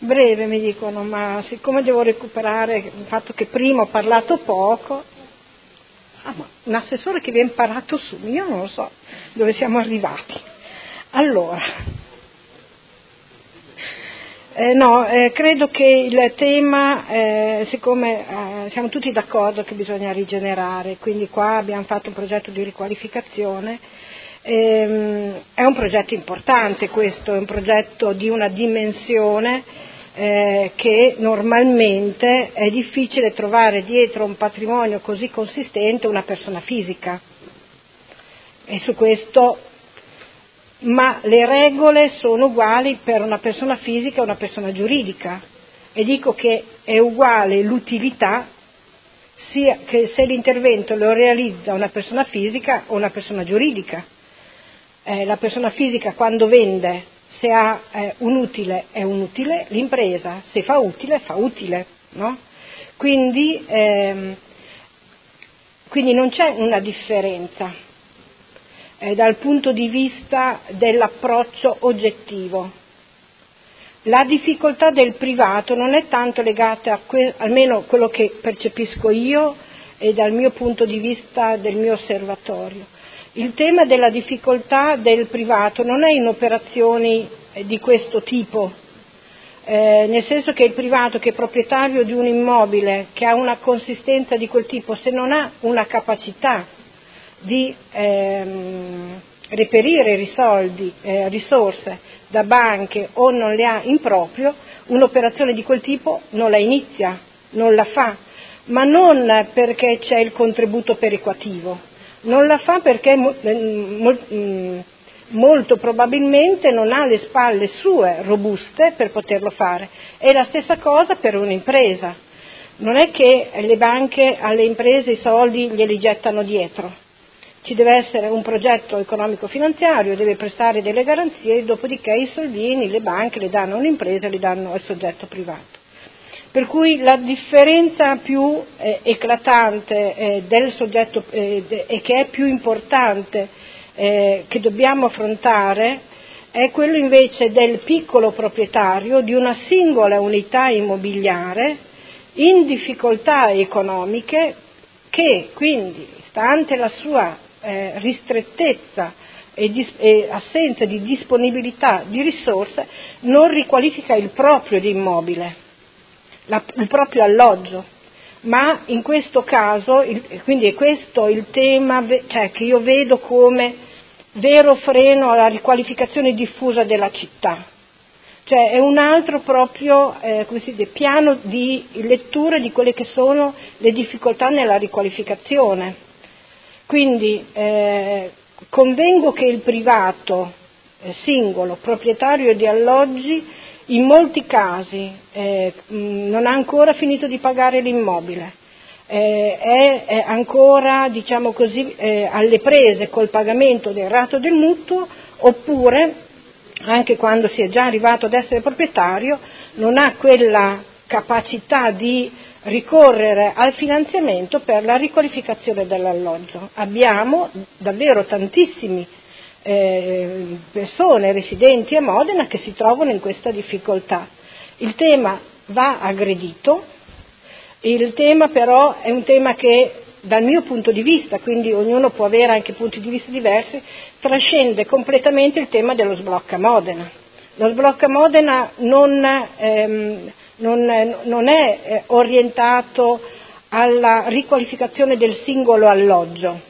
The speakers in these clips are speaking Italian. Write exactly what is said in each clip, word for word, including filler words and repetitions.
Breve, mi dicono, ma siccome devo recuperare il fatto che prima ho parlato poco. Ah, ma un assessore che vi ha imparato su, io non lo so dove siamo arrivati. Allora, eh, no, eh, credo che il tema, eh, siccome eh, siamo tutti d'accordo che bisogna rigenerare, quindi qua abbiamo fatto un progetto di riqualificazione, ehm, è un progetto importante questo, è un progetto di una dimensione eh, che normalmente è difficile trovare dietro un patrimonio così consistente una persona fisica. E su questo, ma le regole sono uguali per una persona fisica e una persona giuridica, e dico che è uguale l'utilità sia che se l'intervento lo realizza una persona fisica o una persona giuridica. Eh, la persona fisica quando vende, se ha eh, un utile è un utile, l'impresa se fa utile fa utile, no? Quindi, ehm, quindi non c'è una differenza eh, dal punto di vista dell'approccio oggettivo. La difficoltà del privato non è tanto legata a que- almeno quello che percepisco io e dal mio punto di vista del mio osservatorio. Il tema della difficoltà del privato non è in operazioni eh, di questo tipo, eh, nel senso che il privato che è proprietario di un immobile che ha una consistenza di quel tipo, se non ha una capacità di ehm, reperire risoldi, eh, risorse da banche o non le ha in proprio, un'operazione di quel tipo non la inizia, non la fa, ma non perché c'è il contributo perequativo, non la fa perché mo, mo, molto probabilmente non ha le spalle sue robuste per poterlo fare. È la stessa cosa per un'impresa, non è che le banche alle imprese i soldi glieli gettano dietro. Ci deve essere un progetto economico-finanziario, deve prestare delle garanzie, dopodiché i soldini le banche le danno all'impresa, li danno al soggetto privato. Per cui la differenza più eh, eclatante eh, del soggetto eh, de, e che è più importante eh, che dobbiamo affrontare è quello invece del piccolo proprietario di una singola unità immobiliare in difficoltà economiche che quindi, stante la sua eh, ristrettezza e, dis- e assenza di disponibilità di risorse, non riqualifica il proprio immobile, la, il proprio alloggio, ma in questo caso, il, quindi è questo il tema cioè, che io vedo come vero freno alla riqualificazione diffusa della città, cioè è un altro proprio eh, come si dice, piano di lettura di quelle che sono le difficoltà nella riqualificazione. Quindi eh, convengo che il privato eh, singolo, proprietario di alloggi, in molti casi eh, non ha ancora finito di pagare l'immobile, eh, è, è ancora, diciamo così, eh, alle prese col pagamento del rateo del mutuo, oppure, anche quando si è già arrivato ad essere proprietario, non ha quella capacità di ricorrere al finanziamento per la riqualificazione dell'alloggio. Abbiamo davvero tantissimi Eh, persone residenti a Modena che si trovano in questa difficoltà. Il tema va aggredito, il tema però è un tema che dal mio punto di vista, quindi ognuno può avere anche punti di vista diversi, trascende completamente il tema dello sblocca Modena. Lo sblocca Modena non, ehm, non, non è eh, orientato alla riqualificazione del singolo alloggio,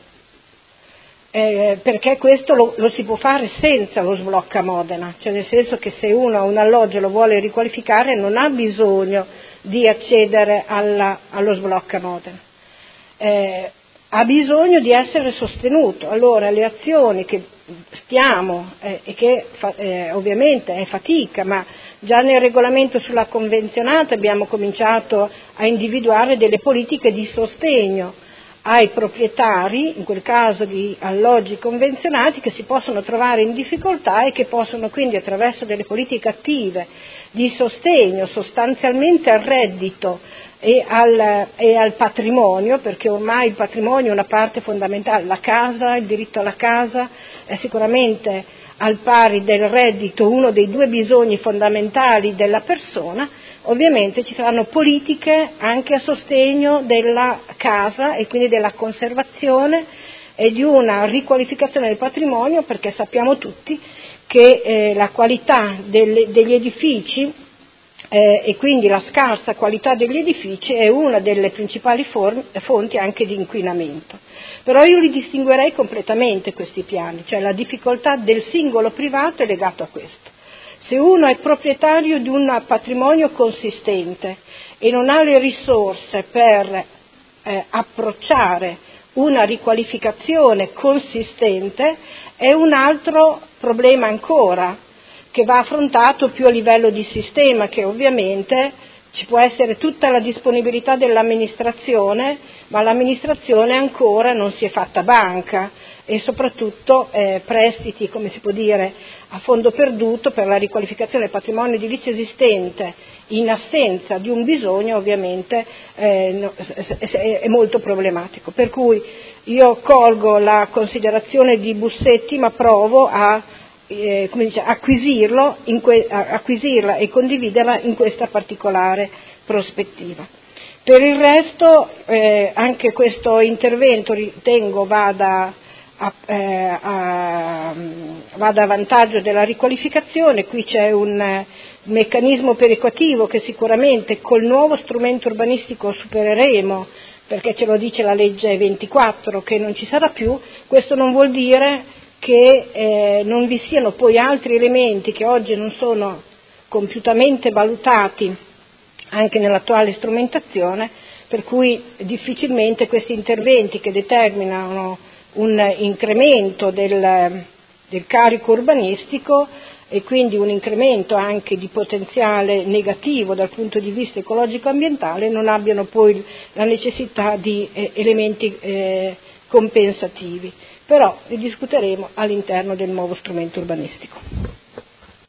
Eh, perché questo lo, lo si può fare senza lo sblocca Modena, cioè nel senso che se uno ha un alloggio e lo vuole riqualificare non ha bisogno di accedere alla, allo sblocca Modena, eh, ha bisogno di essere sostenuto. Allora le azioni che stiamo eh, e che fa, eh, ovviamente è fatica, ma già nel regolamento sulla convenzionata abbiamo cominciato a individuare delle politiche di sostegno ai proprietari, in quel caso di alloggi convenzionati, che si possono trovare in difficoltà e che possono quindi attraverso delle politiche attive di sostegno sostanzialmente al reddito e al, e al patrimonio, perché ormai il patrimonio è una parte fondamentale, la casa, il diritto alla casa è sicuramente al pari del reddito uno dei due bisogni fondamentali della persona, ovviamente ci saranno politiche anche a sostegno della casa e quindi della conservazione e di una riqualificazione del patrimonio, perché sappiamo tutti che eh, la qualità delle, degli edifici eh, e quindi la scarsa qualità degli edifici è una delle principali form- fonti anche di inquinamento. Però io li distinguerei completamente questi piani, cioè la difficoltà del singolo privato è legato a questo. Se uno è proprietario di un patrimonio consistente e non ha le risorse per eh, approcciare una riqualificazione consistente, è un altro problema ancora, che va affrontato più a livello di sistema, che ovviamente ci può essere tutta la disponibilità dell'amministrazione, ma l'amministrazione ancora non si è fatta banca e soprattutto eh, prestiti, come si può dire, a fondo perduto per la riqualificazione del patrimonio edilizio esistente in assenza di un bisogno ovviamente eh, no, è molto problematico. Per cui io colgo la considerazione di Bussetti, ma provo a Eh, come dice, acquisirlo in que- acquisirla e condividerla in questa particolare prospettiva. Per il resto eh, anche questo intervento ritengo vada a, eh, a, vada a vantaggio della riqualificazione. Qui c'è un eh, meccanismo perequativo che sicuramente col nuovo strumento urbanistico supereremo, perché ce lo dice la legge ventiquattro che non ci sarà più. Questo non vuol dire che eh, non vi siano poi altri elementi che oggi non sono compiutamente valutati anche nell'attuale strumentazione, per cui difficilmente questi interventi che determinano un incremento del, del carico urbanistico e quindi un incremento anche di potenziale negativo dal punto di vista ecologico-ambientale non abbiano poi la necessità di eh, elementi eh, compensativi. Però ne discuteremo all'interno del nuovo strumento urbanistico.